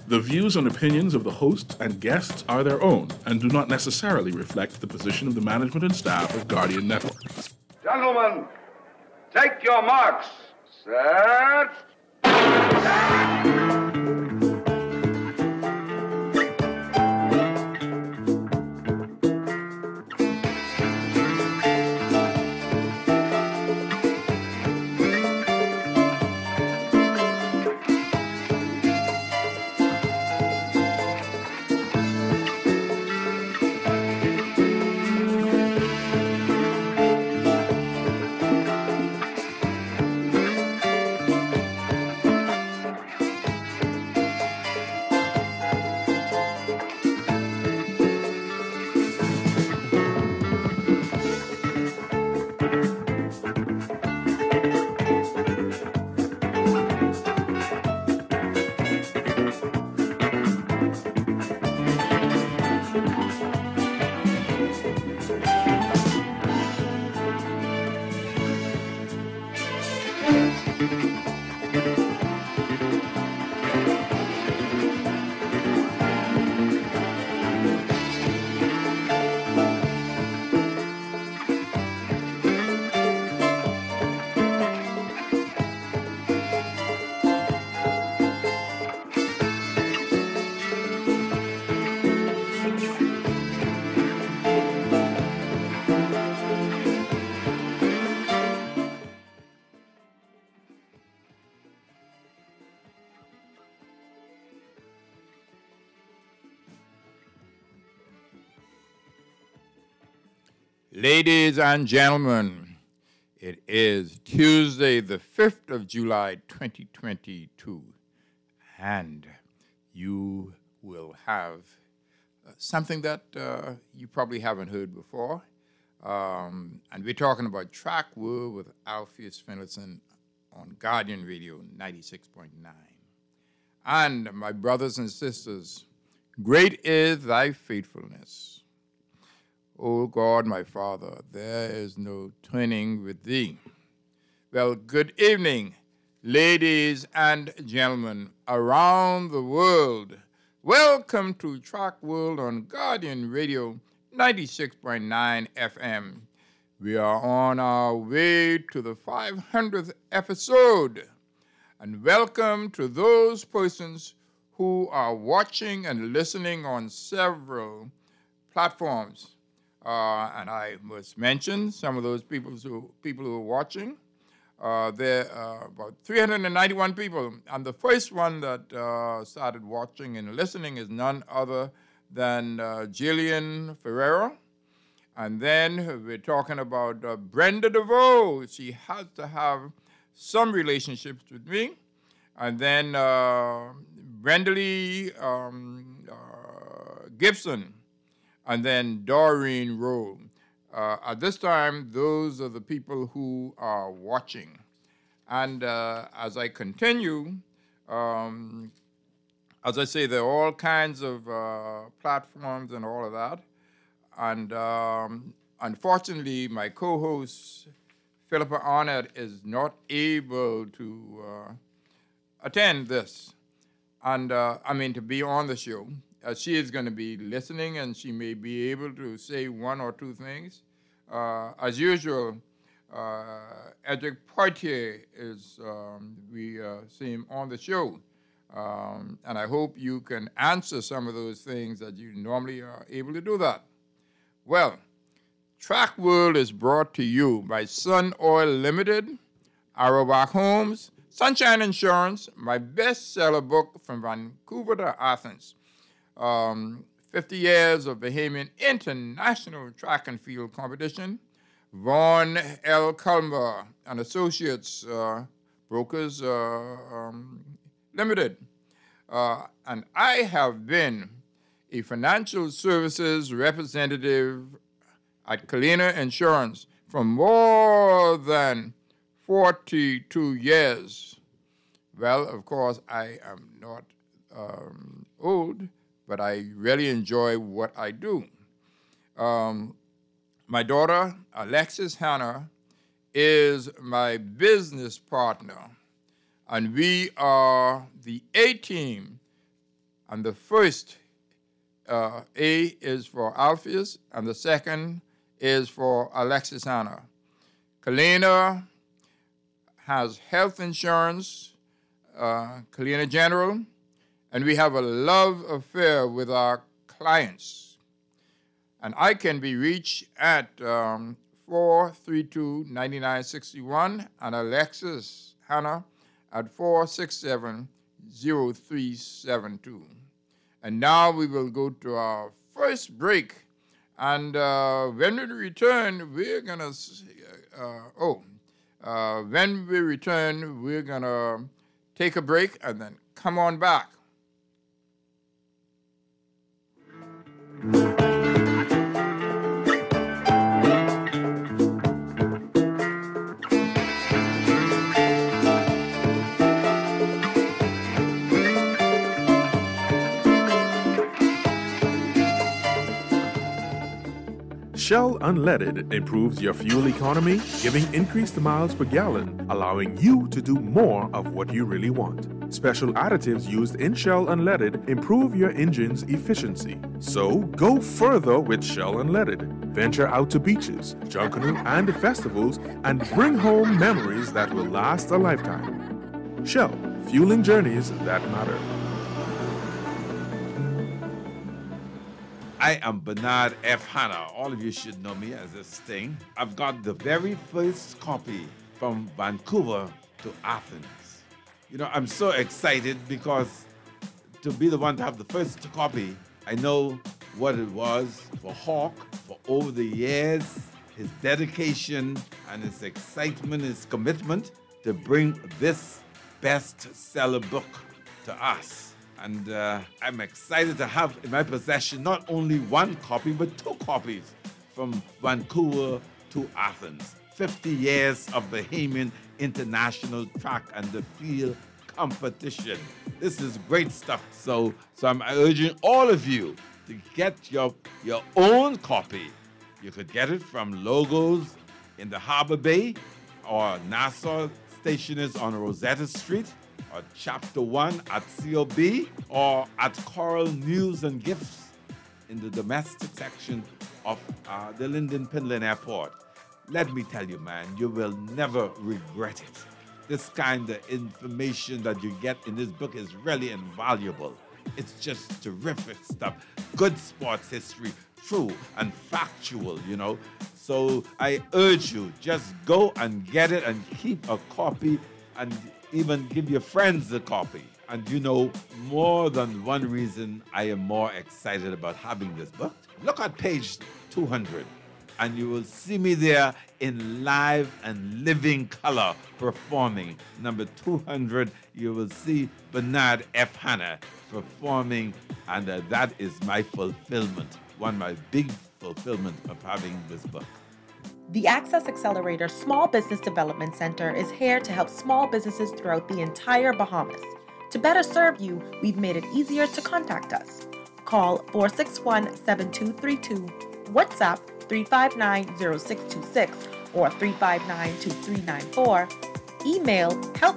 The views and opinions of the host and guests are their own and do not necessarily reflect the position of the management and staff of Guardian Network. Gentlemen, take your marks. Set. Ladies and gentlemen, it is Tuesday, the 5th of July, 2022, and you will have something that you probably haven't heard before. And we're talking about Track World with Alpheus Finlayson on Guardian Radio 96.9. And my brothers and sisters, great is thy faithfulness. O God, my Father, there is no turning with thee. Well, good evening, ladies and gentlemen around the world. Welcome to Track World on Guardian Radio 96.9 FM. We are on our way to the 500th episode. And welcome to those persons who are watching and listening on several platforms. And I must mention some of those people who are watching. There are about 391 people. And the first one that started watching and listening is none other than Jillian Ferreira. And then we're talking about Brenda DeVoe. She has to have some relationships with me. And then Brenda Lee Gibson. And then Doreen Rowe. At this time, those are the people who are watching. And as I continue, as I say, there are all kinds of platforms and all of that. And unfortunately, my co-host, Philippa Arnett, is not able to attend this. And to be on the show. She is going to be listening, and she may be able to say one or two things. As usual, Edric Poitier is, we see him on the show. And I hope you can answer some of those things that you normally are able to do that. Well, Track World is brought to you by Sun Oil Limited, Arrowback Homes, Sunshine Insurance, my bestseller book from Vancouver to Athens. 50 years of Bahamian International Track and Field Competition. Vaughn L. Culmer and Associates Brokers Limited. And I have been a financial services representative at Kalina Insurance for more than 42 years. Well, of course, I am not old, but I really enjoy what I do. My daughter, Alexis Hannah, is my business partner, and we are the A-team And the first A is for Alpheus, and the second is for Alexis Hannah. Kalina has health insurance, Kalina General, and we have a love affair with our clients. And I can be reached at 432-9961 and Alexis Hannah at 467-0372. And now we will go to our first break. And when we return, we're going to, when we return, we're going to take a break and then come on back. Shell Unleaded improves your fuel economy, giving increased miles per gallon, allowing you to do more of what you really want. Special additives used in Shell Unleaded improve your engine's efficiency. So go further with Shell Unleaded. Venture out to beaches, Junkanoo, and festivals and bring home memories that will last a lifetime. Shell, fueling journeys that matter. I am Bernard F. Hanna. All of you should know me as this thing. I've got the very first copy from Vancouver to Athens. You know, I'm so excited because to be the one to have the first copy, I know what it was for Hawk for over the years, his dedication and his excitement, his commitment to bring this bestseller book to us. And I'm excited to have in my possession not only one copy, but two copies from Vancouver to Athens. 50 years of Bahamian International Track and the Field Competition. This is great stuff. So I'm urging all of you to get your own copy. You could get it from Logos in the Harbor Bay or Nassau Stationers on Rosetta Street, or Chapter 1 at COB, or at Coral News and Gifts in the domestic section of the Linden Pinland Airport. Let me tell you, man, you will never regret it. This kind of information that you get in this book is really invaluable. It's just terrific stuff. Good sports history, true and factual, you know. So I urge you, just go and get it and keep a copy and even give your friends a copy. And you know, more than one reason I am more excited about having this book. Look at page 200, and you will see me there in live and living color performing. Number 200, you will see Bernard F. Hanna performing, and that is my fulfillment, one of my big fulfillment of having this book. The Access Accelerator Small Business Development Center is here to help small businesses throughout the entire Bahamas. To better serve you, we've made it easier to contact us. Call 461-7232, WhatsApp 359-0626 or 359-2394, email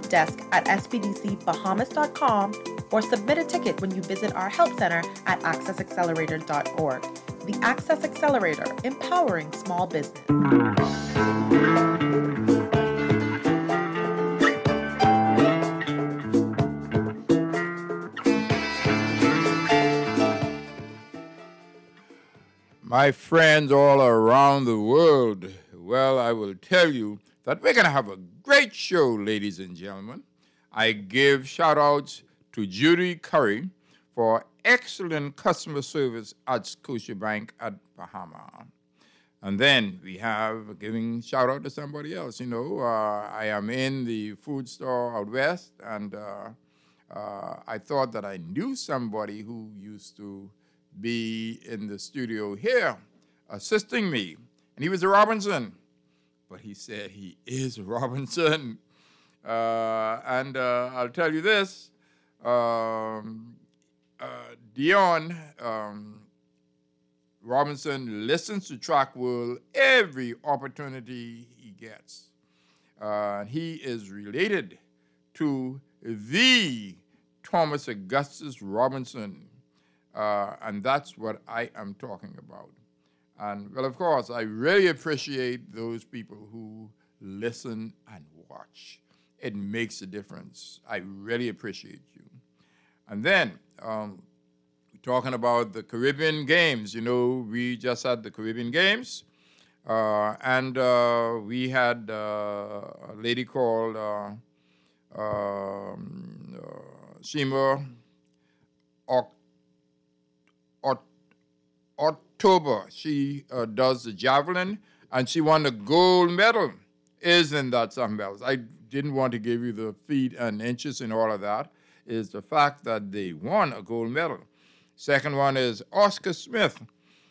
helpdesk@spdcbahamas.com, or submit a ticket when you visit our help center at accessaccelerator.org. The Access Accelerator, empowering small business. My friends all around the world, well, I will tell you that we're going to have a great show, ladies and gentlemen. I give shout-outs to Judy Curry for excellent customer service at Scotiabank at Bahama. And then we have giving shout out to somebody else. You know, I am in the food store out west, and I thought that I knew somebody who used to be in the studio here assisting me. And he was a Robinson. But he said he is Robinson. And I'll tell you this. Dion Robinson listens to Track World every opportunity he gets. He is related to the Thomas Augustus Robinson. And that's what I am talking about. And, well, of course, I really appreciate those people who listen and watch. It makes a difference. I really appreciate you. And then, talking about the Caribbean Games, you know, we just had the Caribbean Games, and we had a lady called Shima October. She does the javelin, and she won the gold medal. Isn't that something else? I didn't want to give you the feet and inches and all of that. Is the fact that they won a gold medal. Second one is Oscar Smith,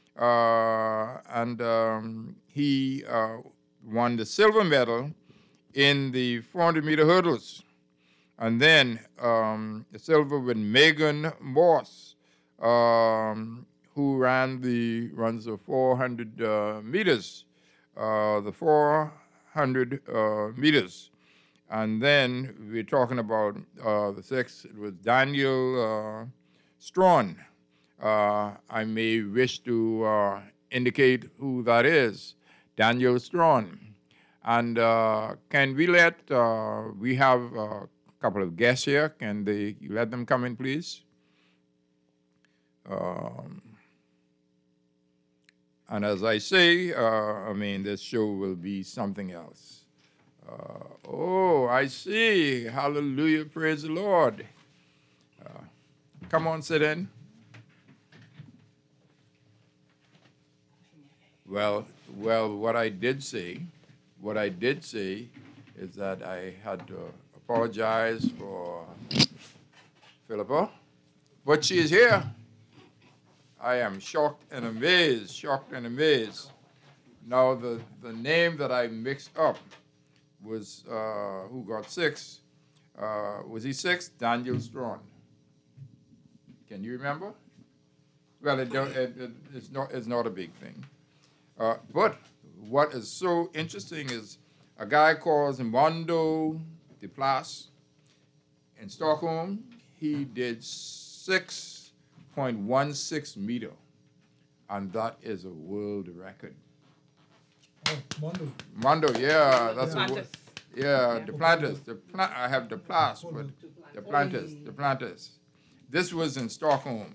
and he won the silver medal in the 400-meter hurdles. And then the silver with Megan Moss, who runs the 400 meters, the 400 meters. And then we're talking about the sixth. It was Daniel Strawn. I may wish to indicate who that is, Daniel Strawn. And can we we have a couple of guests here. Can you let them come in, please? And as I say, this show will be something else. I see. Hallelujah. Praise the Lord. Come on, sit in. Well, what I did say is that I had to apologize for Philippa, but she is here. I am shocked and amazed. Now, the name that I mixed up was, who got 6? Was he 6? Daniel Strawn. Can you remember? Well, it's not a big thing. But what is so interesting is a guy called Mondo de Plas in Stockholm. He did 6.16 meter, and that is a world record. Mondo, yeah, that's Duplantis. I have Duplas, but Duplantis. This was in Stockholm.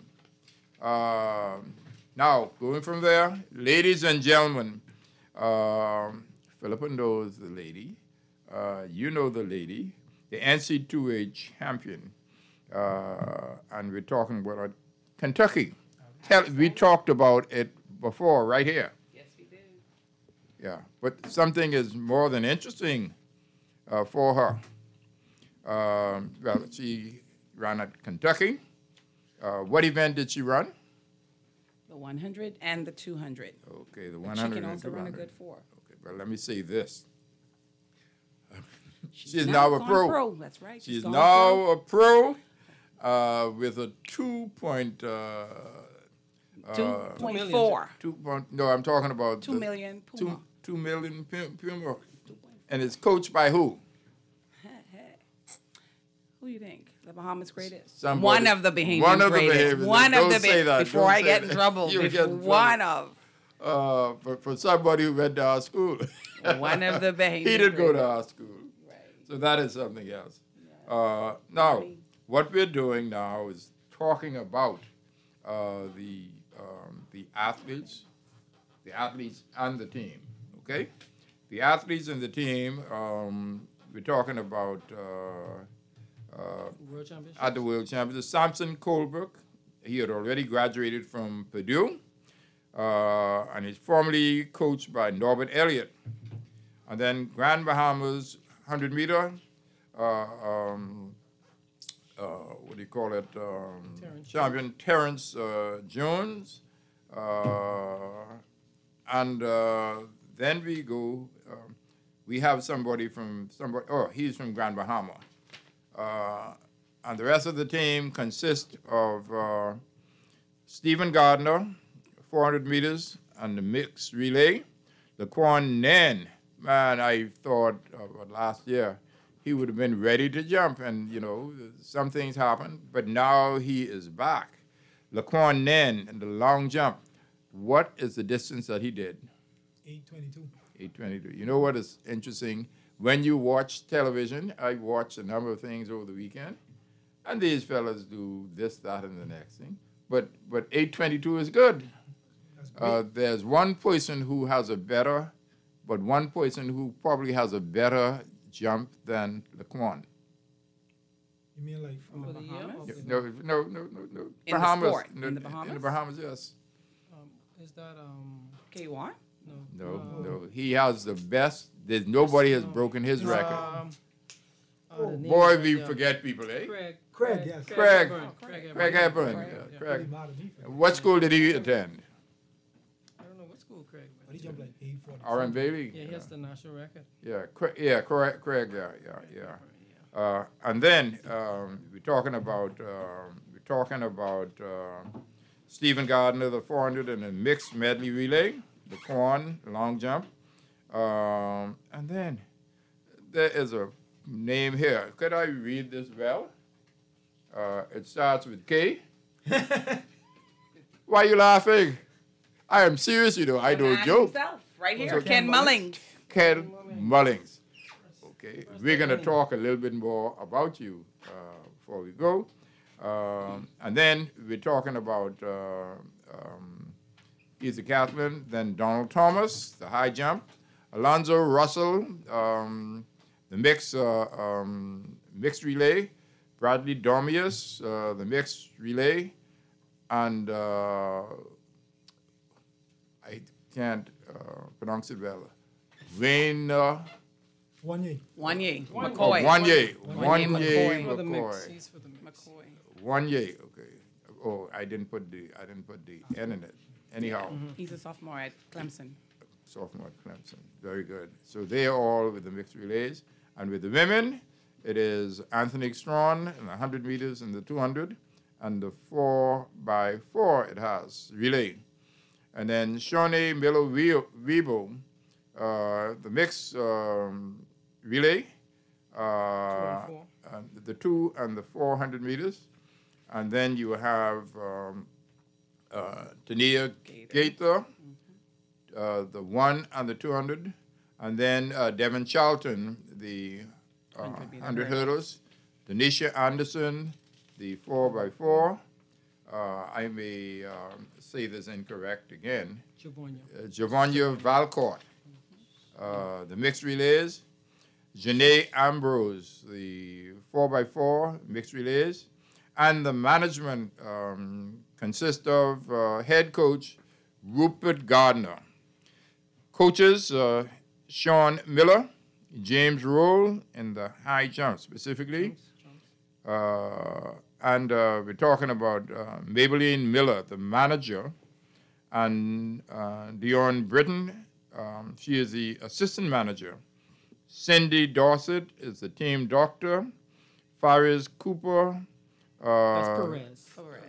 Now, going from there, ladies and gentlemen, Philippa knows the lady. You know the lady, the NC2A champion. And we're talking about Kentucky. We talked about it before, right here. Yes, we did. Yeah, but something is more than interesting for her. Well, she ran at Kentucky. What event did she run? The 100 and the 200. Okay, the 100 but she can and also 200. run a good 4. Okay, well, let me say this. She's She is now a gone pro. That's right. She is gone now a pro with a 2.4. No, I'm talking about 2 million Puma. 2 million Puma. And it's coached by who? Who do you think? The Bahamas greatest? Somebody- One of the Bahamian one of the greatest. Bahamians. One Don't of the say that. Before Don't I say get in that. trouble. You'll get in One trouble. of. For somebody who went to our school. One of the Bahamian He didn't go to greatest. our school. Right. So that is something else. Now, what we're doing now is talking about the athletes and the team. Okay, the athletes and the team. We're talking about World Championship? at the World Championships. Samson Colebrook. He had already graduated from Purdue, and he's formerly coached by Norbert Elliott. And then Grand Bahamas 100 meter. What do you call it? Champion Terrence Jones. And then we go, we have somebody, he's from Grand Bahama. And the rest of the team consists of Stephen Gardner, 400 meters, and the mixed relay. Laquan Nen, man, I thought last year he would have been ready to jump, and some things happened. But now he is back. Laquan Nen in the long jump. What is the distance that he did? 8:22. 8:22. You know what is interesting? When you watch television, I watched a number of things over the weekend, and these fellas do this, that, and the next thing. But 8:22 is good. There's one person who has one person who probably has a better jump than Laquan. You mean like from the For the year? Bahamas? No. In Bahamas. the sport, No, in the Bahamas? In the Bahamas, yes. Is that K1? No. He has the best. There's nobody has broken his record. Boy, we forget people, eh? Craig? Yes. Craig. Craig Craig Hepburn. Pretty Craig. mad at me for that. What school did he attend? I don't know what school Craig went. But he jumped like 8:40. R.M. Bailey. Yeah, he has the national record. Craig. Yeah. And then we're talking about Stephen Gardner, the 400 and the mixed medley relay, the Quan long jump, and then there is a name here. Could I read this well? It starts with K. Why are you laughing? I am serious, I don't Man joke. himself, right here. So Ken Mullings. Ken Mullings. Okay, we're going to talk a little bit more about you before we go. And then we're talking about Easy Catherine, then Donald Thomas, the high jump, Alonzo Russell, the mixed relay, Bradley Dormius, the mixed relay, and I can't pronounce it well. Wayne Wanye. Wanye. Oh, McCoy. Wanye McCoy. For the mix. McCoy. He's for the mix. McCoy. Wanye, okay. Oh, I didn't put the N in it. Anyhow, He's a sophomore at Clemson. sophomore at Clemson. Very good. So they are all with the mixed relays. And with the women, it is Anthony Strawn in the 100 meters and the 200. And the 4x4 it has relay. And then Shawnee Miller-Weibo, the mixed relay, the 2 and the 400 meters. And then you have Tania Gaither, the 1 and the 200. And then Devin Charlton, the 100 hurdles. Denisha Anderson, the 4x4. I may say this incorrect again. Giovanna Valcourt, the mixed relays. Janae Ambrose, the 4x4 mixed relays. And the management consists of head coach Rupert Gardner. Coaches, Sean Miller, James Roll in the high jump specifically. And we're talking about Maybelline Miller, the manager, and Dion Britton, she is the assistant manager. Cindy Dorset is the team doctor. Faris Cooper. That's Perez.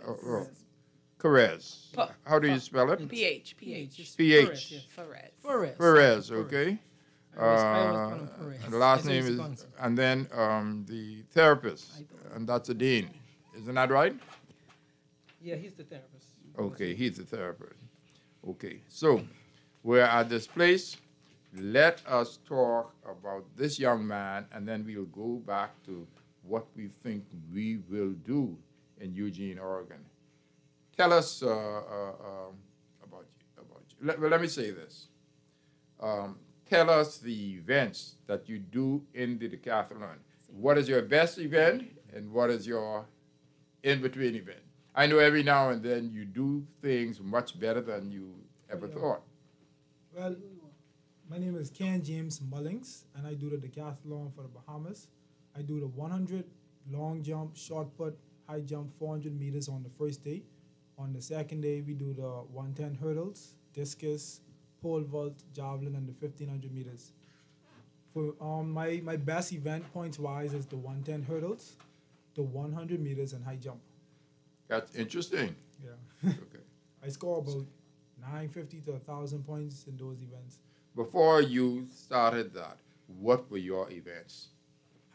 Perez. How do you spell it? PH. PH. Perez, okay. I always call him Perez. And the last That's name his is, concept. and then the therapist, and that's a dean. Isn't that right? Yeah, he's the therapist. Okay, he's the therapist. Okay, so we're at this place. Let us talk about this young man, and then we'll go back to what we think we will do in Eugene, Oregon. Tell us about you. Let me say this. Tell us the events that you do in the decathlon. What is your best event, and what is your in-between event? I know every now and then you do things much better than you ever thought. Well, my name is Ken James Mullings, and I do the decathlon for the Bahamas. I do the 100 long jump, short put, high jump, 400 meters on the first day. On the second day, we do the 110 hurdles, discus, pole vault, javelin, and the 1500 meters. For my best event points-wise is the 110 hurdles, the 100 meters, and high jump. That's interesting. Yeah. Okay. I score about 950 to 1,000 points in those events. Before you started that, what were your events?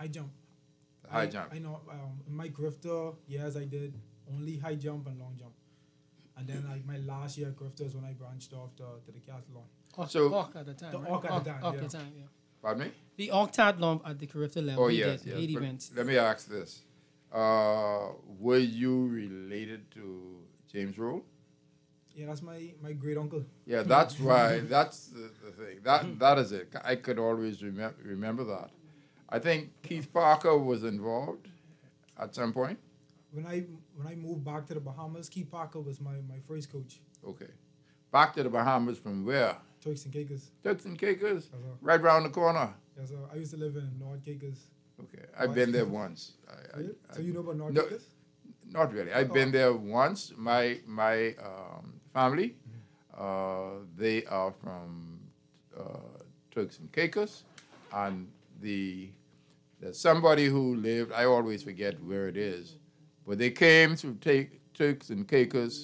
High jump. High jump. I know. In my grifter, yes, I did only high jump and long jump. And then like my last year grifter is when I branched off to the decathlon. So- Arc at the time, The right? arc at the time, Arc yeah. at the time, yeah. Pardon me? The octathlon at the Carifta level. Oh, we yes, did yes. 8 But events. let me ask this. Were you related to James Roll? Yeah, that's my great uncle. Yeah, that's why. That's the thing. That is it. I could always remember that. I think Keith Parker was involved at some point. When I moved back to the Bahamas, Keith Parker was my first coach. Okay. Back to the Bahamas from where? Turks and Caicos. Turks and Caicos? sir. Right round the corner. Yeah, so I used to live in North Caicos. Okay. I've been there once. So you know about North No. Caicos? Not really. I've been there once. My family, they are from Turks and Caicos, and there's somebody who lived. I always forget where it is, but they came to take Turks and Caicos.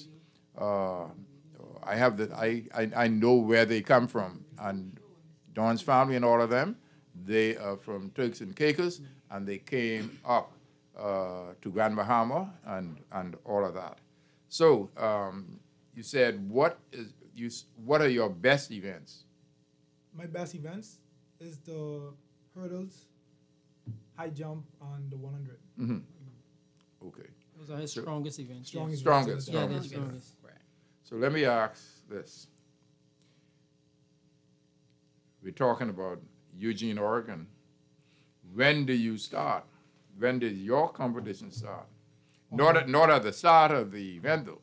I know where they come from, and Don's family and all of them, they are from Turks and Caicos, and they came up to Grand Bahama and all of that. So you said what are your best events? My best events is the hurdles, high jump, and the 100. Okay. Those are his strongest events. Strongest. Strongest. Yeah, they're Strongest. strongest. So let me ask this. We're talking about Eugene, Oregon. When do you start? When did your competition start? Not at the start of the event, though.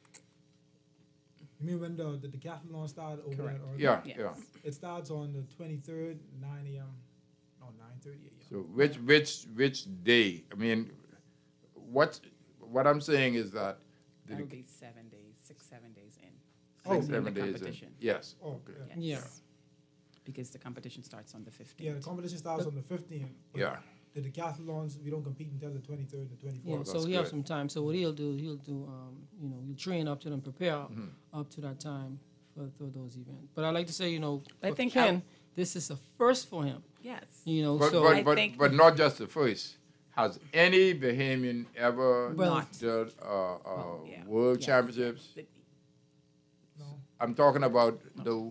You mean when the decathlon started over Correct. at Oregon? Yeah, Yes. yeah. It starts on the 23rd, 9 a.m. No, 9:30 a.m. So which day? I mean, what I'm saying is that That would be 7 days, 6-7 days in. Oh. in 7 the days in. competition. Yes. Oh, Okay. yeah. Yeah. Because the competition starts on the 15th. Yeah, the competition starts on the 15th. but Yeah. The decathlons, we don't compete until the 23rd and the 24th. Yeah, that's so he has good. some time. So what he'll do, he'll train up to them, prepare up to that time for those events. But I like to say, I for think Ken, this is a first for him. Yes. But, so I but, think- but not just the first. Has any Bahamian ever Well- done Yeah. world Yes. championships? No. I'm talking about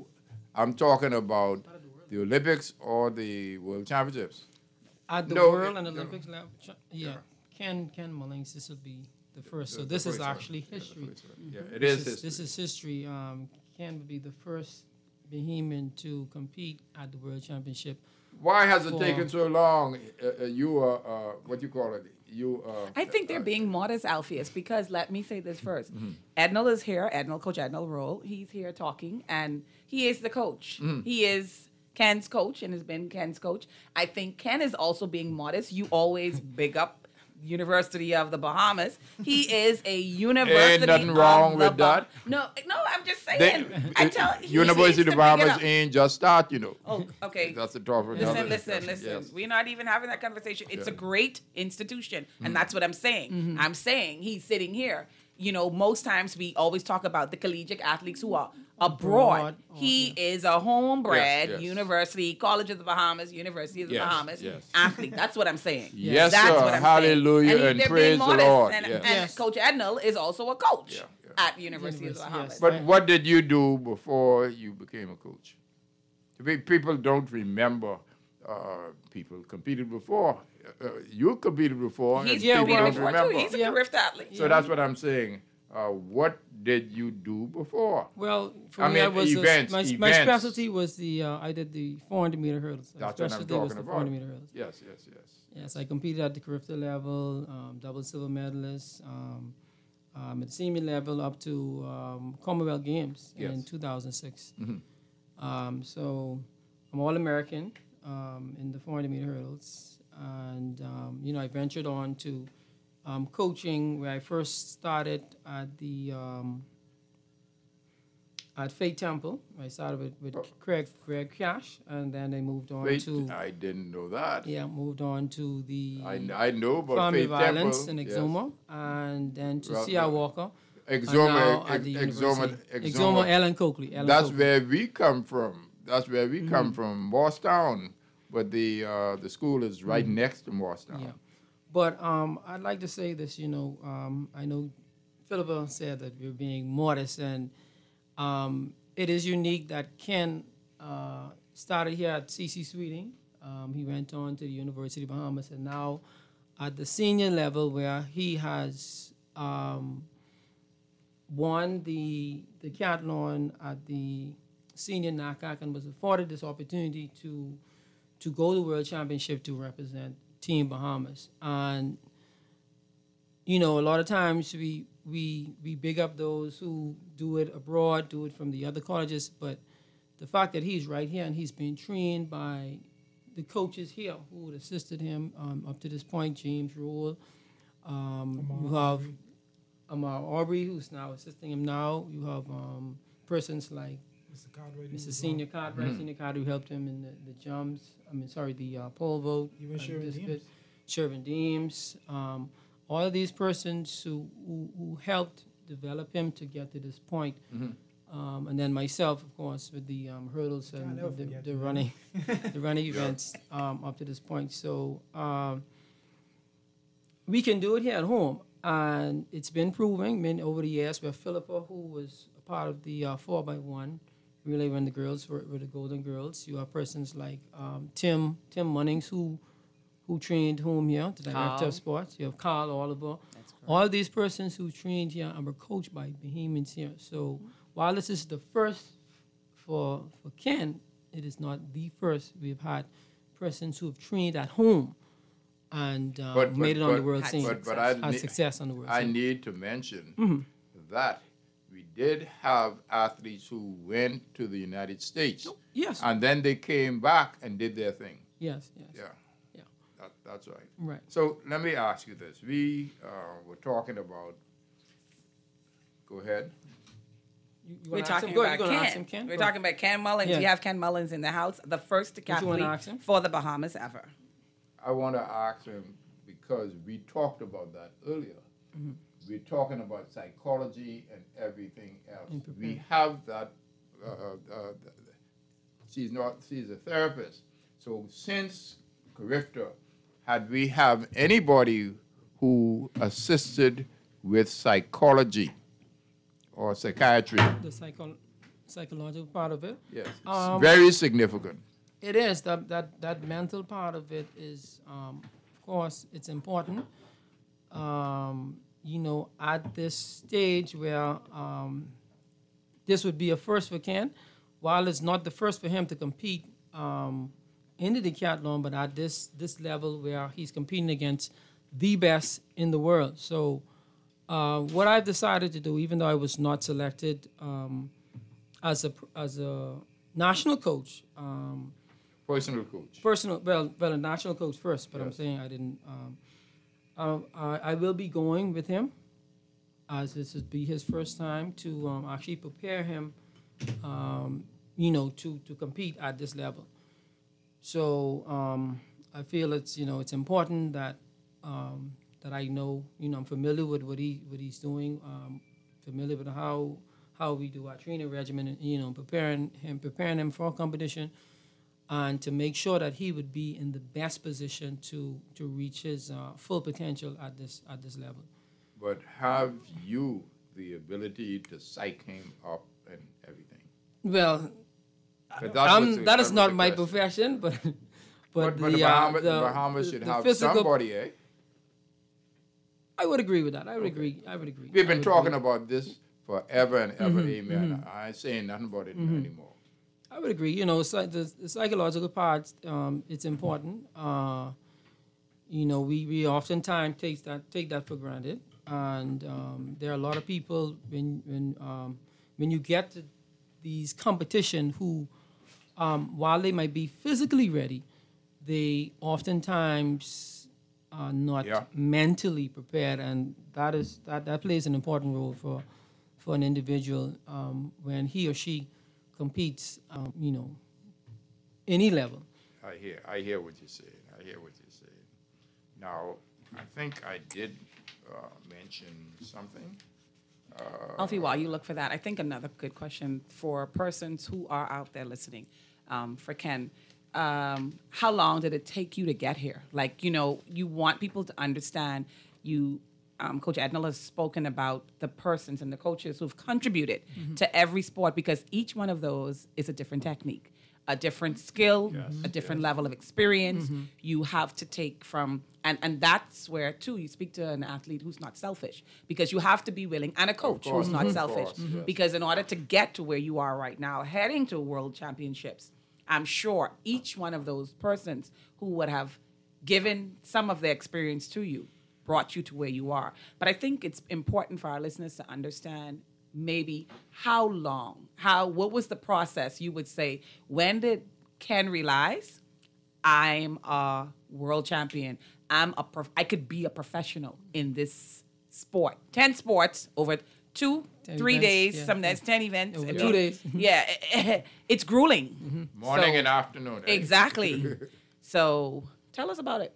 the Olympics or the world championships. at the No, World and no. Olympics level, yeah, Ken Mullings, this will be the first. So The this is first one. actually Yeah, the history. first one. Yeah, it is history. This is history. Ken will be the first Bahamian to compete at the World Championship. Why has it for- taken so long? You are what you call it? You I think they're being modest, Alpheus, because let me say this first. Mm-hmm. Ednal is here, Coach Ednal Roll. He's here talking, and he is the coach. Mm-hmm. He is Ken's coach and has been Ken's coach. I think Ken is also being modest. You always big up University of the Bahamas. He is a university. nothing wrong of the with that. No, I'm just saying. he University needs of to the big it Bahamas up. ain't just start, you know. Oh, okay. That's the top of Listen, another listen. discussion. Yes. We're not even having that conversation. It's a Yeah. great institution, and that's what I'm saying. Mm-hmm. I'm saying he's sitting here. Most times we always talk about the collegiate athletes who are abroad. He is a homebred Yes. University, College of the Bahamas, University of the Yes, Bahamas yes. athlete. That's what I'm saying. Yes, That's sir. what I'm Hallelujah, saying. and they're praise being the modest. Lord. And, Yes. and Coach Ednal is also a coach Yeah, yeah. at University of the Bahamas. Yes. But what did you do before you became a coach? People don't remember people competed before. You competed before, and He's people competed don't before remember. too. He's a Yeah. Rift athlete. So that's what I'm saying. What did you do before? Well, for I me, I mean, was events, my events. specialty was I did the 400 meter hurdles. My That's what I'm specialty was talking the about. 400 meter hurdles. Yes. Yes, I competed at the Carifta level, double silver medalist, at the senior level up to Commonwealth Games in Yes. 2006. So I'm All-American in the 400 meter hurdles. And, I ventured on to coaching where I first started at Faith Temple. I started with Greg Cash, and then I moved on Wait, to... I didn't know that. moved on to the I know about family Faith violence Temple. in Exuma, and then to Well, C.R. Walker. Exuma, and now at the Exuma, university. Exuma, Ellen Coakley. That's where we come from. That's where we come from. Morristown. but the school is right next to Morristown. Yeah. But I'd like to say this, I know Philippa said that we're being modest, and it is unique that Ken started here at C.C. Sweeting. He went on to the University of Bahamas, and now at the senior level where he has won the decathlon at the senior NACAC and was afforded this opportunity to go to the World Championship to represent Team Bahamas. And, a lot of times we big up those who do it abroad, do it from the other colleges, but the fact that he's right here and he's been trained by the coaches here who would assisted him up to this point, James Rule, you have Amar Aubrey, who's now assisting him now. You have persons like Mr. Cartwright, Mr. Senior Cartwright, Senior Cartwright, who helped him in the jumps. The pole vault. Even Shervin Deems. Shervin Deems. All of these persons who helped develop him to get to this point. And then myself, of course, with the hurdles and the running, the running events up to this point. So we can do it here at home, and it's been proving over the years. Where Philippa, who was a part of the 4x1 relay when the girls were the Golden Girls, you have persons like Tim Munnings, who trained home here, the director of sports. You have Carl Oliver. All these persons who trained here and were coached by Bahamians here. So while this is the first for Ken, it is not the first. We've had persons who have trained at home and made it on the world scene. But had success on the world scene. I need to mention that we did have athletes who went to the United States. Yes. And then they came back and did their thing. Yes. Yeah. That's right. Right. So let me ask you this. We were talking about, go ahead. We're talking about Ken. We're talking about Ken Mullins. Yeah. We have Ken Mullins in the house, the first decathlete for the Bahamas ever. I want to ask him, because we talked about that earlier. We're talking about psychology and everything else. We have that. She's a therapist. So since Carifta, had we have anybody who assisted with psychology or psychiatry? The psychological part of it? Yes, it's very significant. It is. That mental part of it is, of course, it's important. At this stage where this would be a first for Ken, while it's not the first for him to compete in the decathlon, but at this level where he's competing against the best in the world. So what I've decided to do, even though I was not selected as a national coach, personal coach. A national coach first, but yes. I'm saying I didn't. I will be going with him, as this would be his first time to actually prepare him, to compete at this level. So I feel it's important that that I know, I'm familiar with what he's doing, familiar with how we do our training regimen, and preparing him for competition, and to make sure that he would be in the best position to reach his full potential at this level. But have you the ability to psych him up and everything? Well, that is not my profession, but the Bahamas should have somebody, eh? I would agree with that. I would agree. We've been talking about this forever and ever, amen. I ain't saying nothing about it anymore. I would agree. The psychological part, it's important. We oftentimes take that for granted, and there are a lot of people when you get to these competition who, while they might be physically ready, they oftentimes are not mentally prepared, and that plays an important role for an individual when he or she competes, any level. I hear what you're saying. Now, I think I did mention something. Alfie, while you look for that, I think another good question for persons who are out there listening, for Ken, how long did it take you to get here? Like, you want people to understand you. Coach Ednall has spoken about the persons and the coaches who've contributed to every sport, because each one of those is a different technique, a different skill, a different level of experience. You have to take from, and that's where, too, you speak to an athlete who's not selfish, because you have to be willing, and a coach who's not selfish, because in order to get to where you are right now, heading to world championships, I'm sure each one of those persons who would have given some of their experience to you brought you to where you are. But I think it's important for our listeners to understand maybe how long, what was the process, you would say, when did Ken realize, I'm a world champion, I could be a professional in this sport. 10 sports over 2-3 days, sometimes 10 events. Over 2 days. Yeah, it's grueling. Morning and afternoon. Exactly. So tell us about it.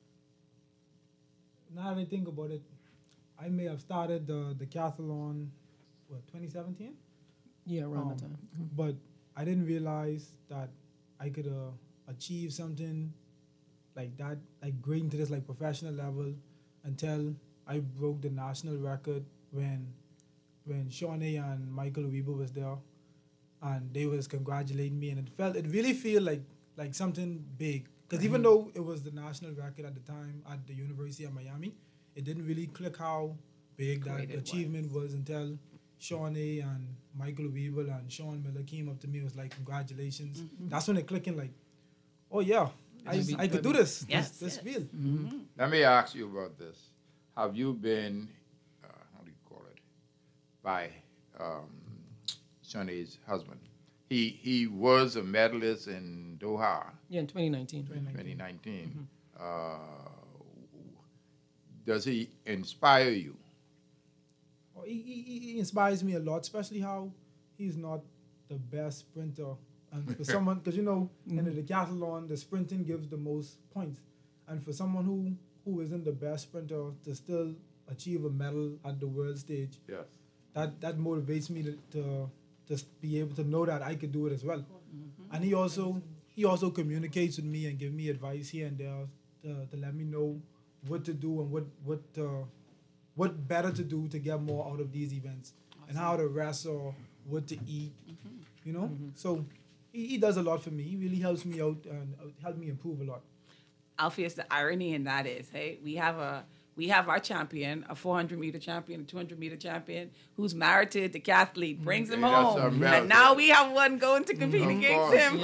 Now that I think about it, I may have started the decathlon, 2017? Yeah, around that time. But I didn't realize that I could achieve something like that, like great into this like professional level, until I broke the national record when Shawnee and Michael Weber was there, and they was congratulating me, and it really feel like something big. Because even though it was the national record at the time at the University of Miami, it didn't really click how big that achievement was until Shawnee and Michael Weber and Sean Miller came up to me and was like, congratulations. That's when it clicking like, oh yeah, I could do this. Yes, this field. Let me ask you about this. Have you been, how do you call it, by Shawnee's husband? He was a medalist in Doha. Yeah, in 2019. 2019. Does he inspire you? Oh, he inspires me a lot, especially how he's not the best sprinter. And for someone, because in the decathlon, the sprinting gives the most points. And for someone who isn't the best sprinter to still achieve a medal at the world stage, Yes. that motivates me to just be able to know that I could do it as well. And he also communicates with me and give me advice here and there to let me know what to do and what better to do to get more out of these events, and how to rest or what to eat, So he does a lot for me. He really helps me out and helped me improve a lot. Alpheus, the irony in that is, hey, we have our champion, a 400-meter champion, a 200-meter champion, who's married to a decathlete, brings him home, and now we have one going to compete against him.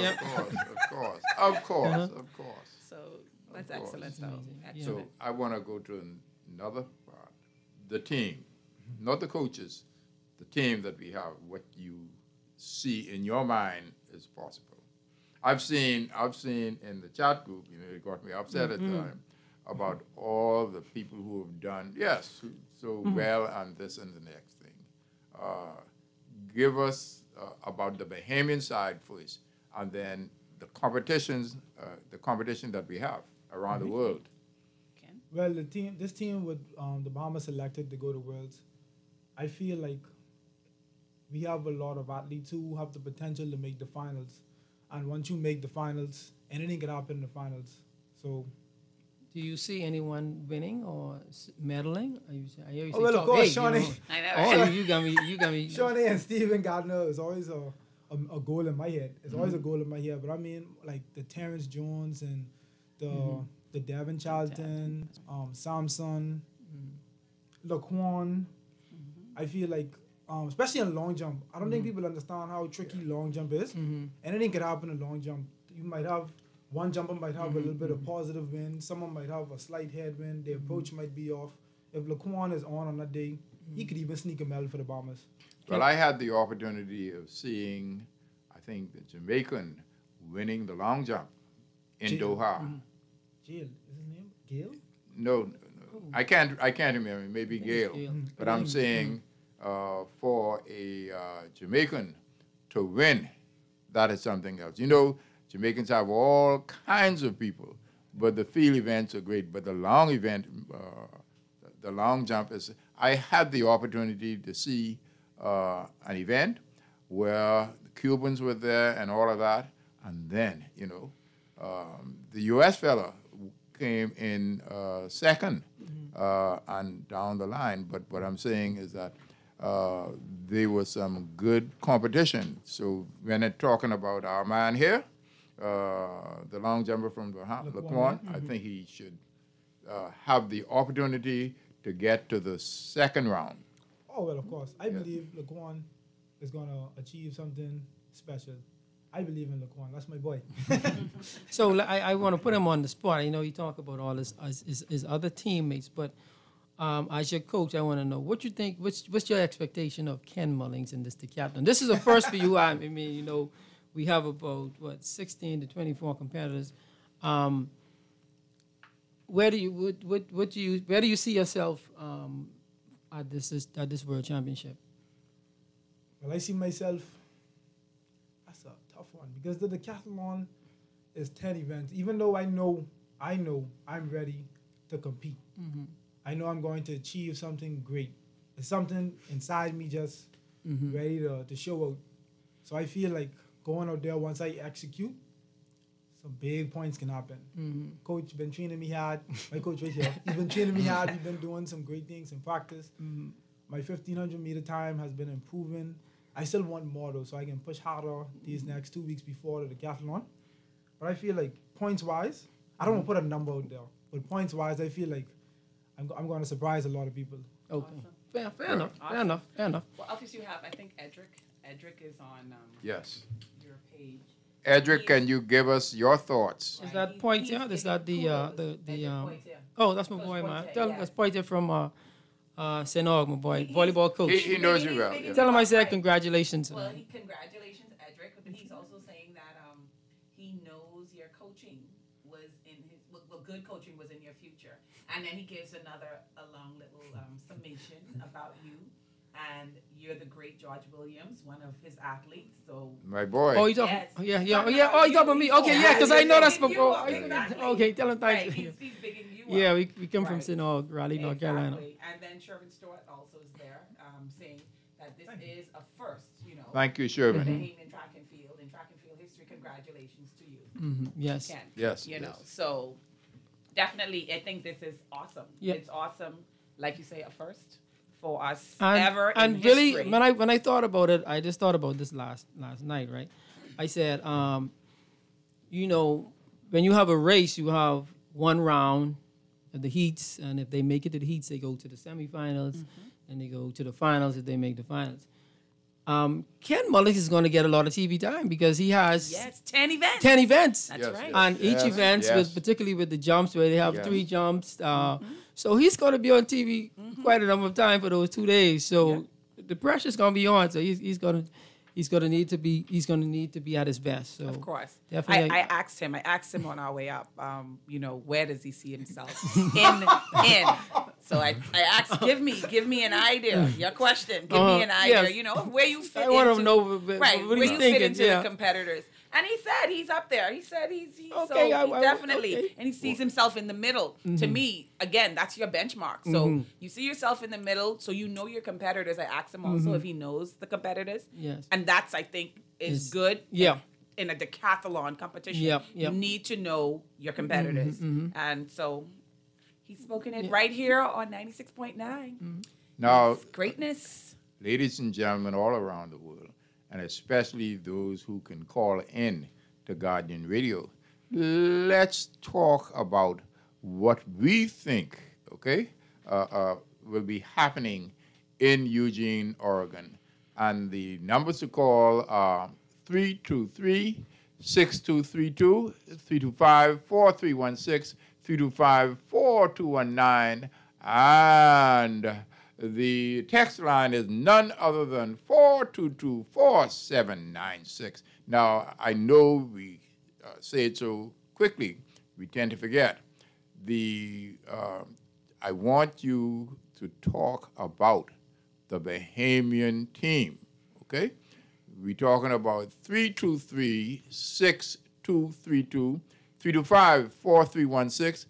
Of course. So that's excellent stuff. So I want to go to another part. The team, not the coaches, the team that we have, what you see in your mind is possible. I've seen in the chat group, it got me upset at times about all the people who have done, well on this and the next thing. Give us about the Bahamian side first, and then the competition that we have around the world. Well, this team with the Bahamas selected to go to Worlds, I feel like we have a lot of athletes who have the potential to make the finals. And once you make the finals, anything can happen in the finals. So, do you see anyone winning or medaling? Of course, Shawnee. I know. You got me. Shawnee and Stephen Gardner is always a goal in my head. It's always a goal in my head. But I mean, like the Terrence Jones and the Devin Charlton, Samson, Laquan. I feel like, especially in long jump, I don't think people understand how tricky long jump is. Anything could happen in long jump. You might have one jumper might have a little bit of positive wind. Someone might have a slight headwind. The approach might be off. If Laquan is on that day, he could even sneak a medal for the Bombers. Well, I had the opportunity of seeing, I think, the Jamaican winning the long jump in Doha. Jill, is his name Gail? No. I can't remember. Maybe Gail. But I'm saying for a Jamaican to win, that is something else. Jamaicans have all kinds of people, but the field events are great. But the long event, the long jump is. I had the opportunity to see an event where the Cubans were there and all of that, and then The U.S. fella came in second and down the line. But what I'm saying is that there was some good competition. So when they're talking about our man here, the long jumper from Laquan, I think he should have the opportunity to get to the second round. Oh, well, of course. I believe Laquan is going to achieve something special. I believe in Laquan. That's my boy. So I want to put him on the spot. You know, you talk about all his other teammates, but as your coach, I want to know what you think. What's your expectation of Ken Mullings in this decathlon? This is a first for you. I mean, you know, we have about 16 to 24 competitors. Where do you see yourself at this World Championship? Well, I see myself. That's a tough one because the decathlon is 10 events. Even though I know I'm ready to compete. Mm-hmm. I know I'm going to achieve something great. It's something inside me just ready to show out. So I feel like going out there, once I execute, some big points can happen. Mm-hmm. Coach been training me hard. My coach right here. He's been training me hard. We've been doing some great things in practice. Mm-hmm. My 1,500 meter time has been improving. I still want more though, so I can push harder these next 2 weeks before the decathlon. But I feel like points-wise, I don't want to put a number out there, but points-wise, I feel like I'm going to surprise a lot of people. Okay. Awesome. Fair enough. Well, obviously you have, I think, Edric. Edric is on yes. your page. Edric, can you give us your thoughts? Is that Poitier? Is that the oh, that's my boy, man. Tell him that's Poitier from St. Aug, my boy, volleyball coach. He knows you well. Tell him I said congratulations. Well, congratulations, Edric, but he's also saying that he knows your coaching was in his, well, good coaching was in your future. And then he gives a long little summation about you. And you're the great George Williams, one of his athletes. So my boy. Oh, you talking? Yes. Yeah. Oh, you talking about me? Okay, yeah, because I know that's my boy. Exactly. Okay, tell him thanks. Right, he's bigging you yeah, up. we come from St. Aug, Raleigh, North Carolina. And then Shervin Stewart also is there, saying that this is a first. You know. Thank you, In Shervin. track and field history. Congratulations to you. Mm-hmm. Yes. Ken. Yes. You know, so definitely, I think this is awesome. Yep. It's awesome, like you say, a first for us and in really, history. when I thought about it, I just thought about this last night, right? I said, you know, when you have a race, you have one round of the heats, and if they make it to the heats, they go to the semifinals, and they go to the finals if they make the finals. Ken Mullings is going to get a lot of TV time because he has 10 events. 10 events. That's right. And each event, particularly with the jumps, where they have 3 jumps. So he's going to be on TV quite a number of times for those 2 days. So the pressure's going to be on. So he's going to need to be at his best. So of course, definitely. I asked him on our way up. You know, where does he see himself in? So I asked, give me an idea. Your question, give me an idea. Yes. You know, where you fit. I want into, to know right, what where he's you thinking. fit into the competitors. And he said he's up there. He said he's okay, so definitely. Okay. And he sees himself in the middle. To me, again, that's your benchmark. So you see yourself in the middle, so you know your competitors. I asked him also if he knows the competitors. Yes. And that's, I think, is good. Yeah. In a decathlon competition, Yep. you need to know your competitors. And so he's spoken it right here on 96.9. Now, Greatness. ladies and gentlemen all around the world, and especially those who can call in to Guardian Radio, let's talk about what we think, okay, will be happening in Eugene, Oregon. And the numbers to call are 323-6232, 325-4316, 325-4219, and the text line is none other than 422-4796. Now, I know we say it so quickly, we tend to forget. I want you to talk about the Bahamian team, okay? We're talking about 323-6232, 325-4316,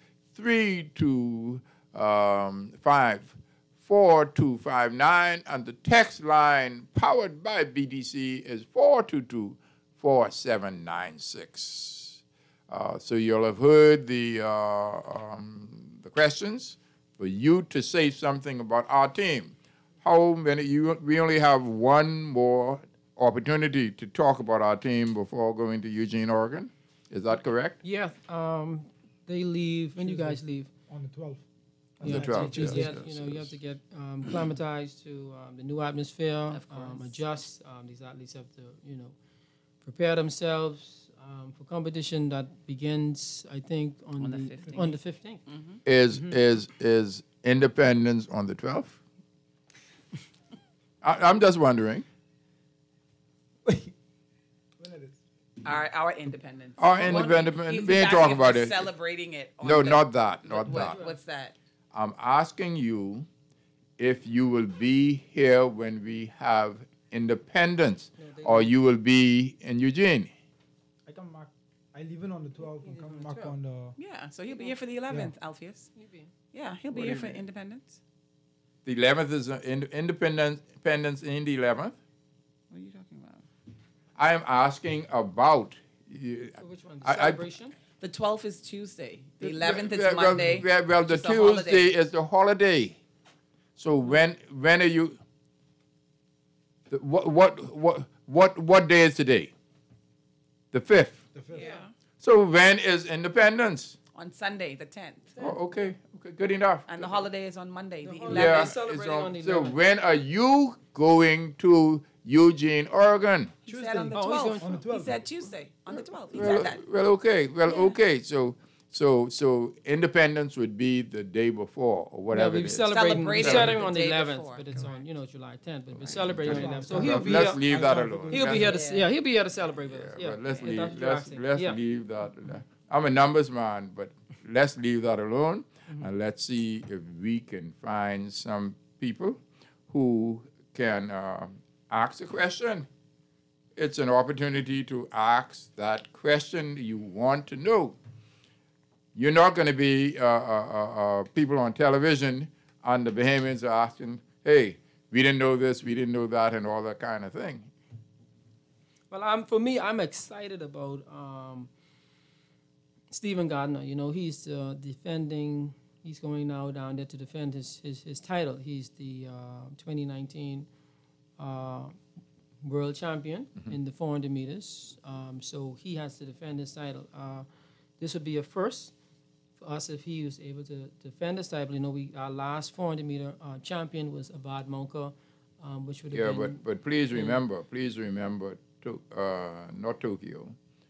325-4259, and the text line powered by BDC is 422-4796. So you'll have heard the questions for you to say something about our team. How many? We only have one more opportunity to talk about our team before going to Eugene, Oregon. Is that correct? Yeah. They leave. When do you guys leave? On the 12th. The 12th, yes, You yes, know, you have to get acclimatized to the new atmosphere, adjust. These athletes have to, you know, prepare themselves for competition that begins, I think, on the 15th. On the 15th. Is Independence on the 12th? I'm just wondering. Our independence. Our independence. We ain't talking about it. Celebrating it. No, not that. Not that. What's that? I'm asking you if you will be here when we have independence, or you will be in Eugene. I come back. I leave in on the 12th and come back on the. Yeah, so he'll be here for the 11th, Alpheus. Yeah, he'll be here for independence. The 11th is independence in the 11th. What are you talking about? I am asking about. Which one? The celebration? The 12th is Tuesday. The 11th is Well, Monday. Well, the which is a Tuesday holiday. is the holiday. So when are you? What day is today? The 5th. The 5th. Yeah. So when is Independence? On Sunday, the 10th. Oh, okay, good enough. And the holiday is on Monday, the 11th. Yeah, celebrating on the so 11th. when are you going to Eugene, Oregon? He said on the Oh, he's 12th. going on the 12th. He said Tuesday, on the 12th. He Well, said that. okay. So Independence would be the day before or Yeah, whatever we're it is. celebrating Celebrating on the the day 11th, before. but it's on, you know, July 10th. But we're celebrating on the 11th. So he'll be Let's here. leave that alone. He'll be here to he'll be here to celebrate with us. Yeah, But let's if leave. that's what you're asking. Let's Yeah. leave that. I'm a numbers man, but let's leave that alone, and let's see if we can find some people who can ask a question. It's an opportunity to ask that question you want to know. You're not going to be people on television and the Bahamians are asking, "Hey, we didn't know this, we didn't know that," and all that kind of thing. Well, for me, I'm excited about Stephen Gardner. You know, he's defending. He's going now down there to defend his title. He's the 2019 world champion in the 400 meters. So he has to defend his title. This would be a first for us if he was able to defend his title. You know, our last 400 meter champion was Abad Monka, which would have been. But please remember, not Tokyo,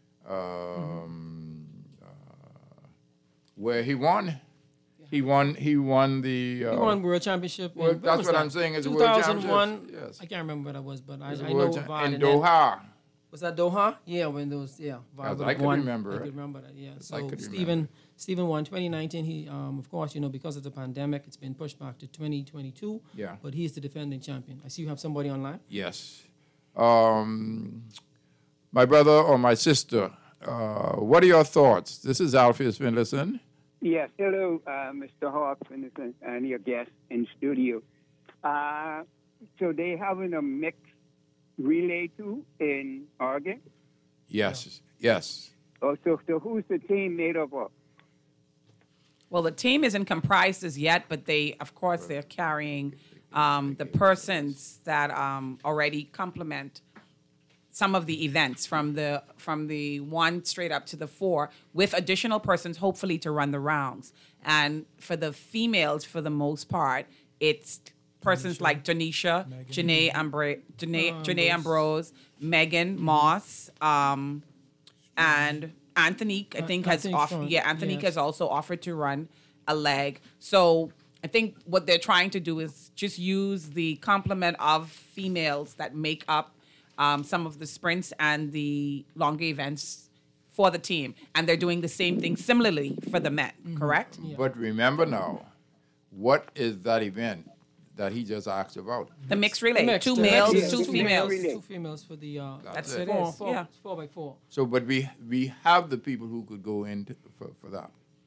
where he won. He won the. He won world championship. Well, that's what I'm saying is world 2001. championship. Yes. I can't remember what it was, but I It's know world Vard in and then- Doha. Was that Doha? Yeah, when those Vard As would I have could won. remember I it. could remember that. Yeah. As I So could Stephen won 2019. He of course, you know, because of the pandemic, it's been pushed back to 2022. Yeah. But he's the defending champion. I see you have somebody online. Yes. My brother or my sister, what are your thoughts? This is Alpheus Finlayson. Yes, hello, Mr. Hawkins and your guest in studio. So they having a mixed relay too in Oregon? Yes. Oh, so who's the team made up of? Well, the team isn't comprised as yet, but they're carrying the persons that already complement some of the events from the 1 straight up to the 4, with additional persons hopefully to run the rounds. And for the females, for the most part, it's persons like Janisha, Janae Ambrose, Megan Moss, and Anthony. I think has offered. Yeah, Anthony has also offered to run a leg. So I think what they're trying to do is just use the complement of females that make up some of the sprints and the longer events for the team. And they're doing the same thing similarly for the men, correct? Yeah. But remember now, what is that event that he just asked about? The mixed relay, Mixed, 2 the males, mixed 2 relay. females. Relay. 2 females for the That's it. it. Yeah. 4x4. So, but we have the people who could go in for that.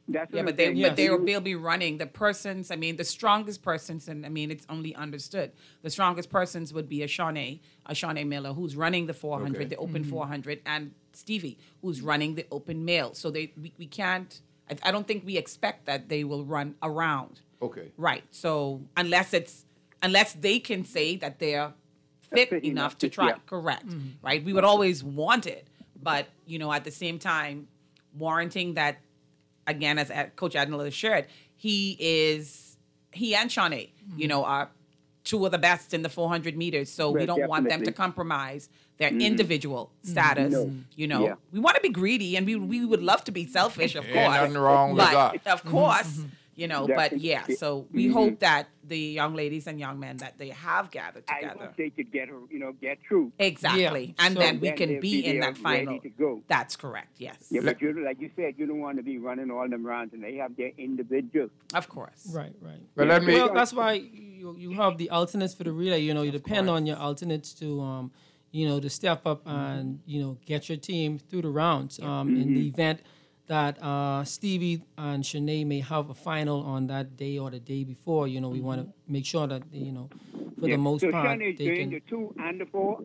That's Yeah, what but I'm they saying. but You- they'll be running the persons. I mean, the strongest persons, and I mean it's only understood. The strongest persons would be a Shawnee Miller, who's running the 400, Okay. the open 400, and Stevie, who's running the open male. So we can't. I don't think we expect that they will run around. Okay. Right. So unless they can say that they're fit Fit enough to try. yeah. Correct. Right. We would always want it, but at the same time, warranting that, again, as Coach Admiral has shared, he and Shawnee, are two of the best in the 400 meters. So we Well, don't want them to definitely. compromise their individual status. No. Yeah. We want to be greedy, and we would love to be selfish, of course. Ain't nothing wrong with but, that. Of course, but Definitely. yeah. So we hope that the young ladies and young men that they have gathered I together. hope they could get through. Exactly. Yeah. And So then we then can they'll be be in there that final. ready to go. That's correct. Yes. Yeah, but like you said, you don't want to be running all them rounds, and they have their individual. Of course. Right. But let me. Well, that's why you have the alternates for the relay. You depend on your alternates to to step up and get your team through the rounds. In the event that Stevie and Shanae may have a final on that day or the day before, we want to make sure that for the most so part Shani is they doing can. the 2 and the 4.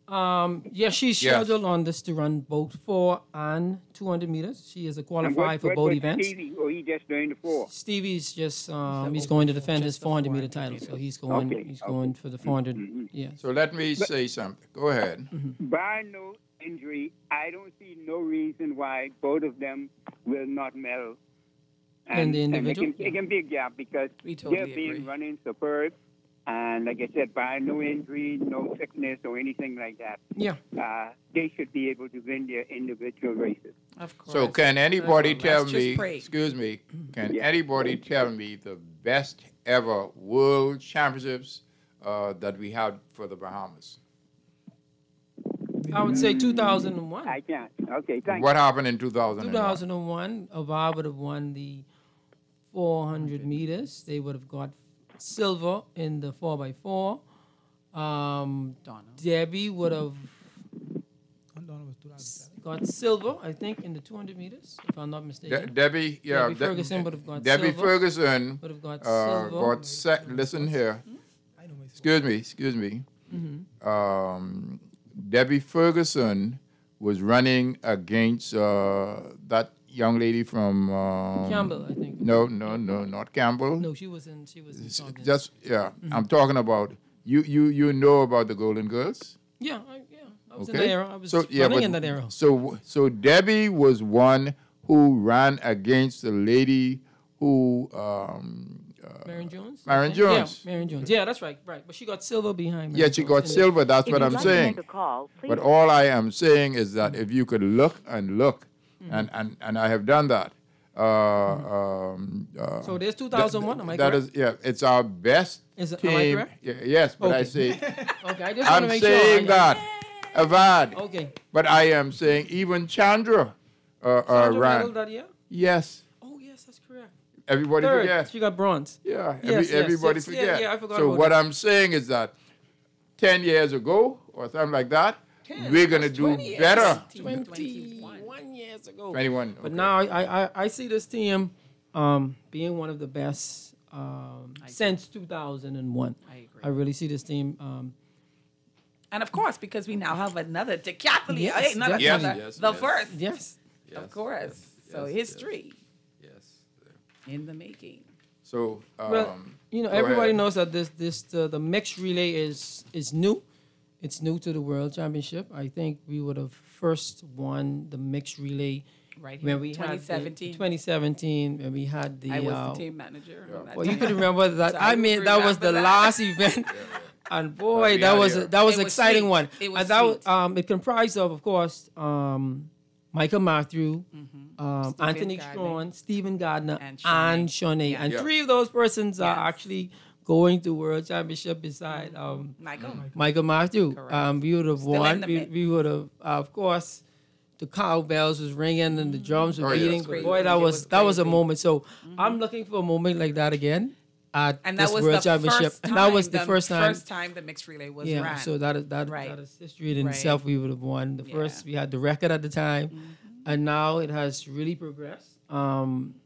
She's Yes. scheduled on this to run both 4 and 200 meters. She is a And qualified for both events. Stevie, or he just doing the 4? Stevie's just he's going to defend his 400 meter title, so he's going Okay, going for the 400. Yeah. So let me say something. Go ahead. Bar no injury, I don't see no reason why both of them will not medal. And the individual? It can be a gap because We totally they've been agree. running superb. And like I said, by no injury, no sickness or anything like that, Yeah. they should be able to win their individual races. Of course. So can anybody Let's tell just me? pray. Excuse me. Can Yeah. anybody tell me the best ever world championships that we had for the Bahamas? I would say 2001. I can't. Okay, thank What happened in 2001? 2001, Avar would have won the 400 meters. They would have got silver in the 4x4. Donna. Debbie would have Donna was 2007. got silver, I think, in the 200 meters, if I'm not mistaken. Debbie, yeah. Debbie Ferguson would have got Debbie silver. Ferguson Would have got silver. listen here. I know my Excuse me. Debbie Ferguson was running against that young lady from Campbell, I think. No, not Campbell. No, she was in Southern. Just I'm talking about you know about the Golden Girls. Yeah, I was in Okay. that era. I was So yeah, running but in that era. so Debbie was one who ran against the lady who Marion Jones? Marion Okay. Jones. Yeah, Marion Jones. Yeah, that's right. But she got silver behind Yeah, Marion she Jones got in the- silver. That's If what you'd I'm like to saying. make a call, please But all I am saying is that if you could look and look, Mm-hmm. and I have done that. So there's 2001, am I That correct? is, it's our best Is it- team. am I correct? Yes, but I Okay. say, Okay, I just want I'm to make saying sure. that, Avad. Okay. But I am saying even Chandra Sandra ran. medal that year? Yes, Oh, yes, that's correct. everybody Third, forgets. she got bronze. Yeah, Yes, yes, everybody yes, yeah, forget. yeah, I forgot So about what that. I'm saying is that 10 years ago or something like that, we're gonna do 20 years. better. 21 years ago. 21. But okay. now I see this team being one of the best since 2001. I agree. I really see this team. And of course, because we now have another decathlete, Yes, not definitely. another, Yes, the yes. first, Yes. of course. So history in the making. So, Well, go everybody ahead. knows that the mixed relay is new. It's new to the World Championship. I think we would have first won the mixed relay Right here, when we had 2017. 2017 when we had the. I was the team manager. on that Well, you time. could remember that. So I mean, that was the remember that. last event, and boy, we that had was here. that was It an was exciting sweet. one. It was and that sweet. was it comprised of course, Michael Matthew, Anthony Gardner. Strawn, Stephen Gardner, And and Shawnee. Shawnee, Yeah. and Yeah. three of those persons are Yes. actually going to World Championship beside Michael. Michael Matthew. Correct. We would have Still in won. the We, mix. we would have, of course, the cowbells was ringing and the drums were Oh, yes. beating. It But was boy, crazy. that It was was that was a crazy. moment. So I'm looking for a moment like that again at And this that was World the Championship. first time. And that was the first time. First time the mixed relay was Yeah, ran. so that is Right. history in Right. itself. We would have won the Yeah. first. We had the record at the time, and now it has really progressed.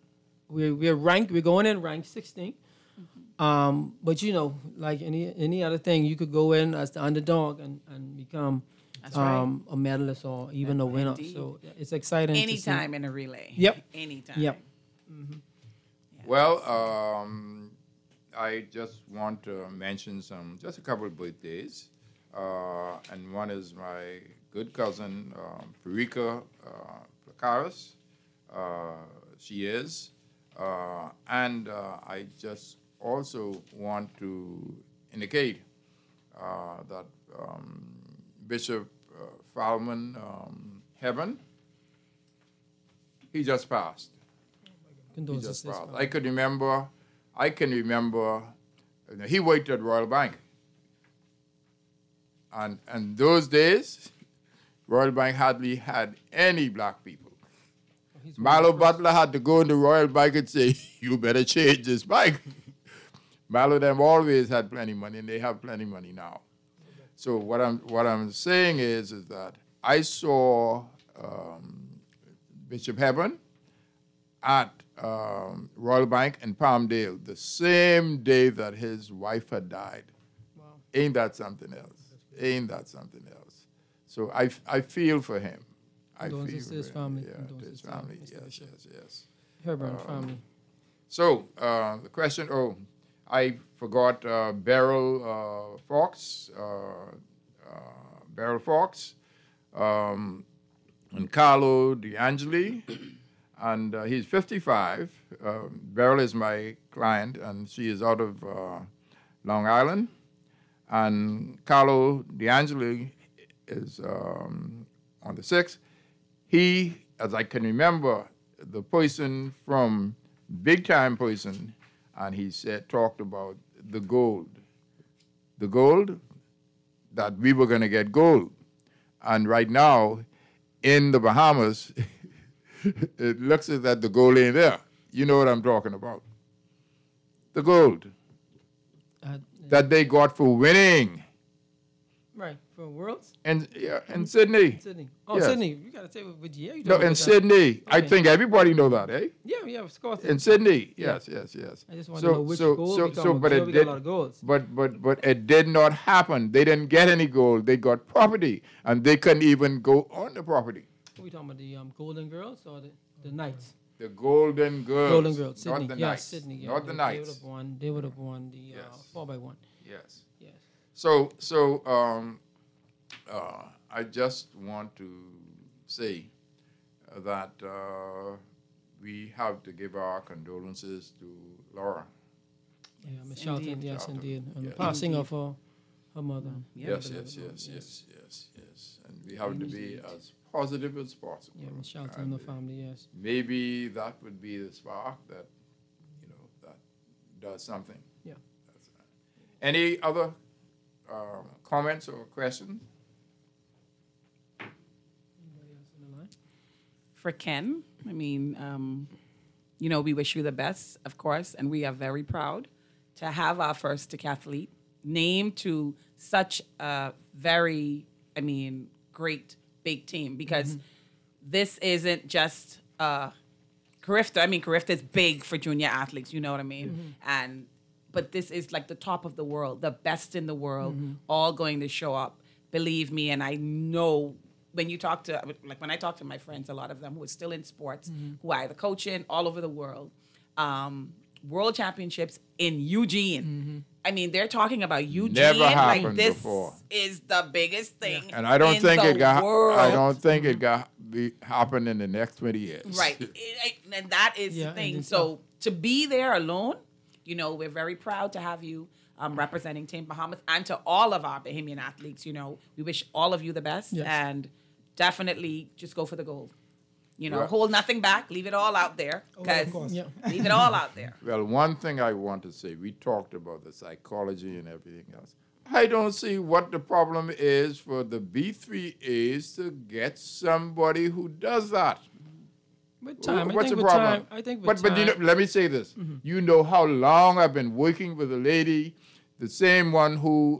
we're ranked. We're going in ranked 16. But you know, like any other thing, you could go in as the underdog and become a medalist or even a winner. Indeed. So it's exciting. Anytime in a relay. Yep. Anytime. Yep. Well, I just want to mention just a couple of birthdays. And one is my good cousin, Parika Placaris. She is. And I just also want to indicate that Bishop Falman Heaven, he just passed. He just passed. I can remember, he worked at Royal Bank. And those days, Royal Bank hardly had any black people. Marlo Butler had to go into Royal Bank and say, you better change this bank. Marlo them always had plenty of money, and they have plenty of money now. So what I'm saying is that I saw Bishop Hebron at Royal Bank in Palmdale the same day that his wife had died. Wow. Ain't that something else? Ain't that something else? So I feel for him. I feel to his family. Yeah, to his family. Yes. Hebron family. So the question. Oh, I forgot Beryl Fox. Beryl Fox, and Carlo D'Angeli, and he's 55. Beryl is my client, and she is out of Long Island. And Carlo D'Angeli is on the 6th. He, as I can remember, the person from big time person, and he talked about the gold that we were going to get gold. And right now, in the Bahamas, it looks as that the gold ain't there. You know what I'm talking about. The gold that they got for winning. Right, for Worlds? And in Sydney. Sydney. Oh, yes. Sydney. You got to say what year you No, in Sydney. Okay. I think everybody know that, eh? Yeah, of course. In Sydney, yes. I just want to know which gold but it did, a lot of golds. But it did not happen. They didn't get any gold. They got property, and they couldn't even go on the property. Are we talking about the Golden Girls or the Knights? The Golden Girls. Golden Girls, Sydney. Not the Yes, Knights. Sydney. Yeah. Not the Knights. They would have won the 4x1. Yes. So I just want to say that we have to give our condolences to Laura. Yeah, Miss Shelton, yes, indeed. And the passing of her mother. Yes. And we have to be as positive as possible. Yeah, Miss Shelton and the family, yes. Maybe that would be the spark that, that does something. Yeah. Any other comments or questions? For Ken, I mean, we wish you the best, of course, and we are very proud to have our first decathlete named to such a very, great big team, because this isn't just Carifta. Carifta is big for junior athletes, you know what I mean? But this is like the top of the world, the best in the world, all going to show up. Believe me, and I know when I talk to my friends, a lot of them who are still in sports, who are either coaching all over the world, world championships in Eugene. They're talking about Eugene. Never happened this before. Is the biggest thing. Yeah. And I don't think it got. World. I don't think it got happen in the next 20 years. Right, and that is the thing. So to be there alone, we're very proud to have you representing Team Bahamas, and to all of our Bahamian athletes. We wish all of you the best, and definitely just go for the gold. Hold nothing back, leave it all out there. Leave it all out there. Well, one thing I want to say, we talked about the psychology and everything else. I don't see what the problem is for the B3As to get somebody who does that. With time, what's the problem? I think with time. But let me say this. You know how long I've been working with a lady, the same one who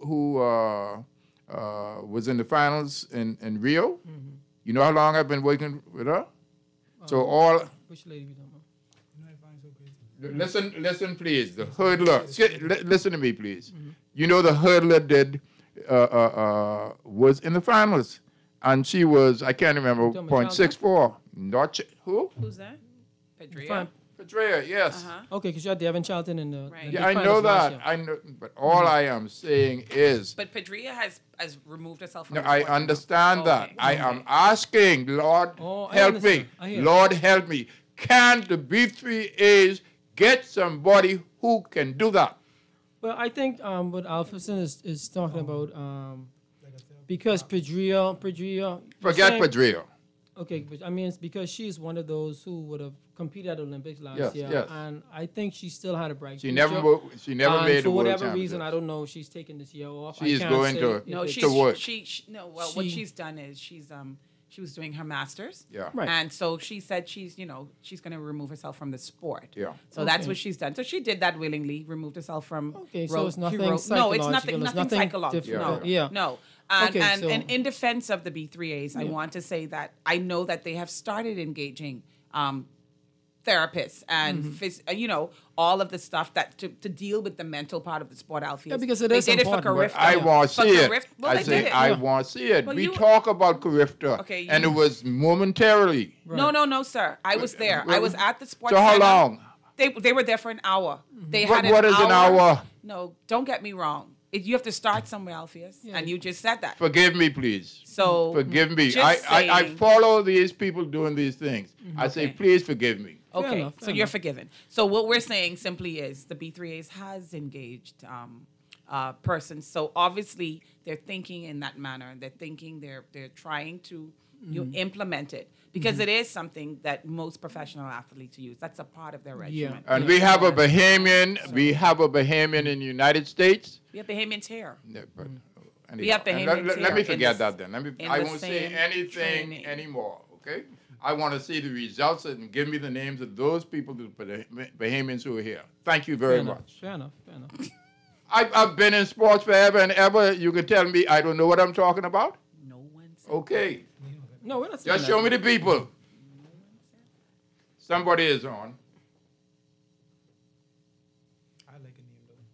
was in the finals in Rio. You know how long I've been working with her? So all. Which lady we talking about? Listen, please. The hurdler. Listen to me, please. You know the hurdler did was in the finals, and she was, I can't remember, Talking 0.64. Not who? Who's that? Pedria. Fine. Petrea, yes. Okay, because you had Devin Charlton in the. Right. the Yeah, I finals know last that. year. I know, but all I am saying is, But Pedria has removed herself from no, the I sport now. understand that. Okay. I am asking, Lord, Oh, I help me. understand. I hear. Lord, help me. Can the B3As get somebody who can do that? Well, I think what Alpherson is talking about, because Pedria. Forget saying- Pedrea. Okay, but I mean, it's because she's one of those who would have competed at the Olympics last Yes, year, yes. and I think she still had a bright She future. never And made the for world whatever reason, I championships. don't know, if she's taking this year off. I She's can't going say to- if No, it's- she's to work. what She- she's done is she was doing her masters. Yeah. Right. And so she said she's going to remove herself from the sport. Yeah. So that's Okay. what she's done. So she did that willingly, removed herself from. Okay, so road- it's she nothing wrote- No, it's psychological, nothing. it's Nothing nothing psychological. different. No. Yeah. No. And, Okay, and, so- and in defense of the B3As, I want to say that I know that they have started engaging therapists and all of the stuff that to deal with the mental part of the sport, Alfie. Yeah, because it they is did important. it for But Carifta. I want to For see it. Carif- Well, I they say did it. I want to see it. Well, We you- talk about Carifta, Okay, and you- it was momentarily. No, sir. I was there. I was at the sports So how center. long? They were there for an hour. They What- had what is an hour? No, don't get me wrong. You have to start somewhere, Alpheus, and you just said that. Forgive me, please. So Forgive me. just I saying- follow these people doing these things. I say, Okay. please forgive me. Okay, enough, so fair you're enough. forgiven. So what we're saying simply is the B3As has engaged persons. So obviously they're thinking in that manner. They're thinking they're trying to implement it because it is something that most professional athletes use. That's a part of their regimen. And we have a Bahamian. We have a Bahamian in the United States. We have Bahamians here. Yeah, but anyhow, We have and Bahamians let here me in forget the- that then. in I the won't say same anything training. anymore. Okay. I want to see the results and give me the names of those people, the Bahamians who are here. Thank you very much. Fair enough. Fair enough. I've been in sports forever and ever. You can tell me I don't know what I'm talking about? No one said. Okay. No, we're not saying Just that. show me the people. Somebody is on. I like a name though.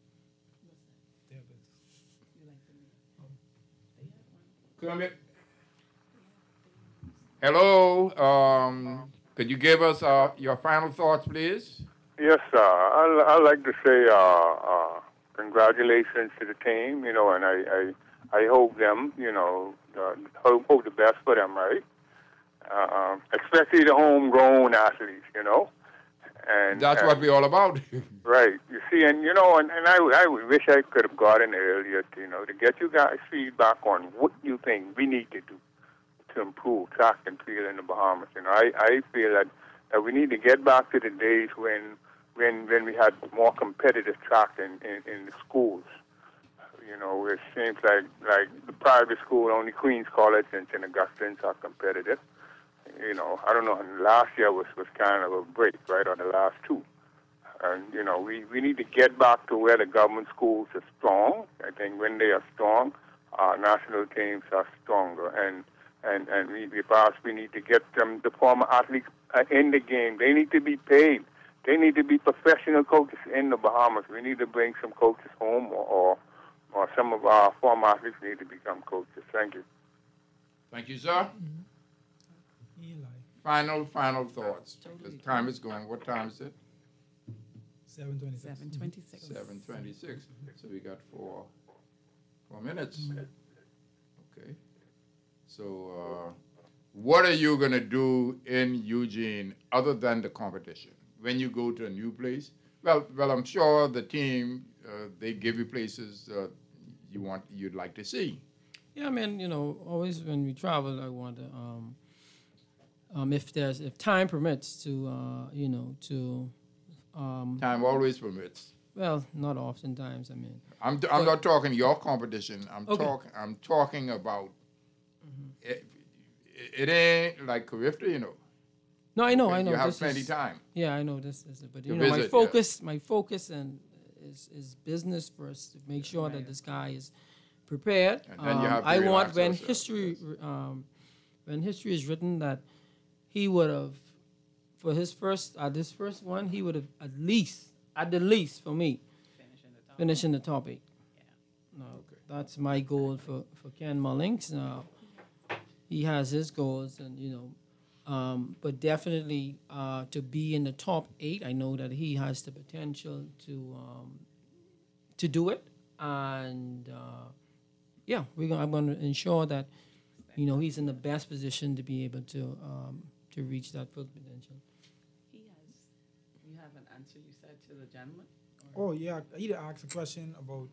Therapist. Kermit. Hello. Could you give us your final thoughts, please? Yes, I'd like to say congratulations to the team, and I hope them, hope the best for them, right? Especially the homegrown athletes, And That's what we're all about. Right. You see, and I wish I could have gotten earlier, to get you guys feedback on what you think we need to do to improve track and field in the Bahamas. I feel that we need to get back to the days when we had more competitive track in the schools. It seems like the private school, only Queens College and St. Augustine's are competitive. I don't know, last year was kind of a break, right, on the last two. And, we need to get back to where the government schools are strong. I think when they are strong, our national teams are stronger. And we need to get the former athletes in the game. They need to be paid. They need to be professional coaches in the Bahamas. We need to bring some coaches home, or some of our former athletes need to become coaches. Thank you. Thank you, sir. Eli. Final thoughts. The time is going. What time is it? 7:26. 7:26. 7:26. So we got four minutes. Okay. So what are you going to do in Eugene other than the competition? When you go to a new place? Well, I'm sure the team, they give you places you'd like to see. Yeah, I mean, always when we travel, I want to, if time permits, to Time always permits. well, not oftentimes. I mean, I'm not talking your competition. Okay. I'm talking about it ain't like Carifta, no, I know. You have this plenty is- time. Yeah, I know this is it, but To my visit, focus, is business first to make sure that this guy is prepared. And then you have to I relax want yourself. when history is written that he would have for this first one, he would have at the least for me, finishing the top 8. No, that's my goal for Ken Mullings. Now, he has his goals, and but definitely to be in the top 8. I know that he has the potential to do it, and I'm going to ensure that he's in the best position to be able to reach that full potential. You have an answer you said to the gentleman? Oh yeah, he asked a question about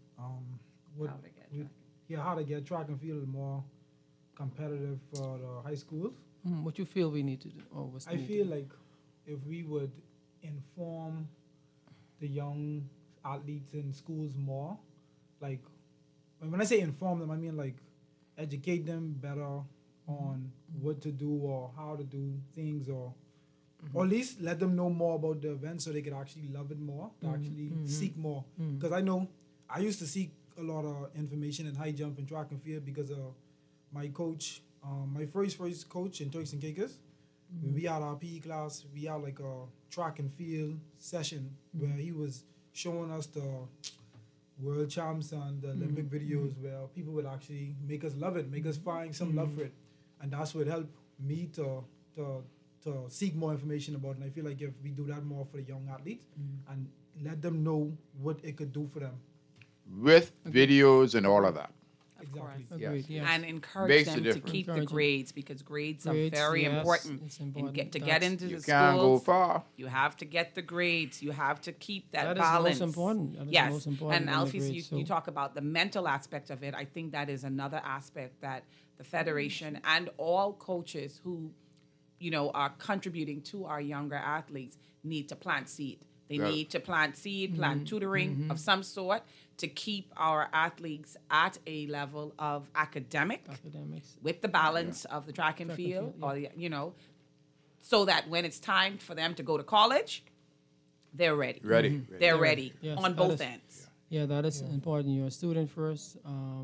how to get track and field more competitive for the high schools. What you feel we need to do? I feel like if we would inform the young athletes in schools more, like when I say inform them, I mean like educate them better on what to do or how to do things, or at least let them know more about the event so they could actually love it more, to actually seek more. Because I know I used to seek a lot of information in high jump and track and field because of my coach, my first coach in Turks and Caicos. When we had our PE class, we had like a track and field session where he was showing us the world champs and the Olympic videos where people would actually make us love it, make us find some love for it. And that's what helped me to seek more information about it. And I feel like if we do that more for the young athletes and let them know what it could do for them. With videos and all of that. Exactly. Agreed, yes. And encourage Makes a them to difference. keep the Encourage them. grades, because grades are Grades, very yes, important. it's important. To get That's- into You the can't go schools, far. you have to get the grades. You have to keep that That is balance. most important. That is Yes, most important and than the Alfie, grades, you so- talk about the mental aspect of it. I think that is another aspect that the federation and all coaches who, are contributing to our younger athletes need to plant seed. They Well- need to plant seed, plant tutoring of some sort to keep our athletes at a level of academics with the balance of the track and field, or so that when it's time for them to go to college, they're ready. Ready. They're ready Yes, on that both is- ends. Yeah, that is important. You're a student first.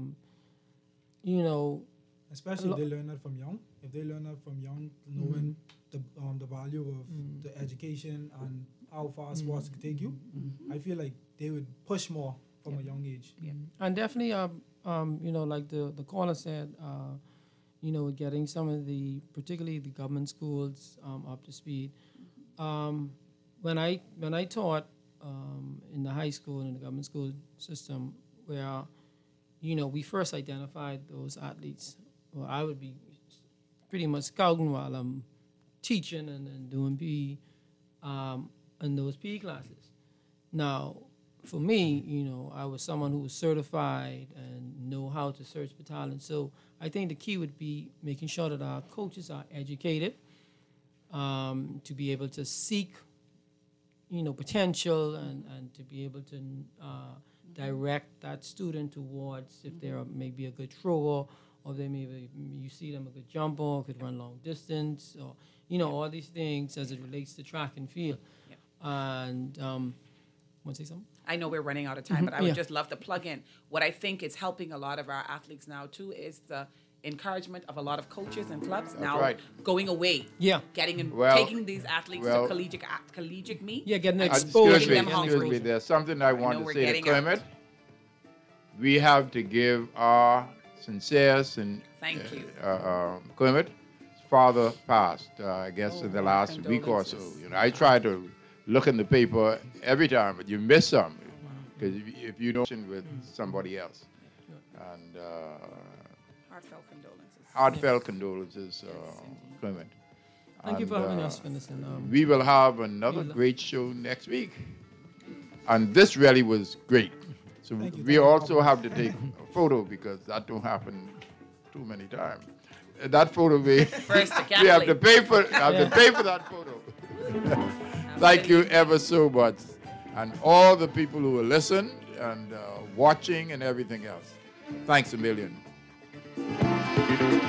Especially if they learn that from young. If they learn that from young, knowing the value of the education and how far sports can take you, I feel like they would push more from a young age. And definitely, like the caller said, getting some of particularly the government schools up to speed. When I taught in the high school and in the government school system, where we first identified those athletes. Well, I would be pretty much scouting while I'm teaching and doing PE in those PE classes. Now, for me, I was someone who was certified and know how to search for talent. So I think the key would be making sure that our coaches are educated to be able to seek, potential and to be able to direct that student towards if they're maybe a good thrower, or they maybe you see them a good jumper, could run long distance, or all these things as it relates to track and field. Yep. And want to say something? I know we're running out of time, but I would just love to plug in. What I think is helping a lot of our athletes now too is the encouragement of a lot of coaches and clubs now right. going away. Yeah. Taking these athletes to collegiate meet. Yeah, getting exposure. Excuse me, there's something I want know to we're say to getting Clement. We have to give our sincere Thank you. Clement. His father passed, I guess, in the last week or so. I try to look in the paper every time, but you miss some because if you don't with somebody else. And heartfelt condolences, Clement. Thank you for having us, Finison. We will have another great show next week. And this really was great. So we also have to take a photo because that don't happen too many times. That photo we have to pay for that photo. Thank you ever so much. And all the people who will listen and watching and everything else. Thanks a million.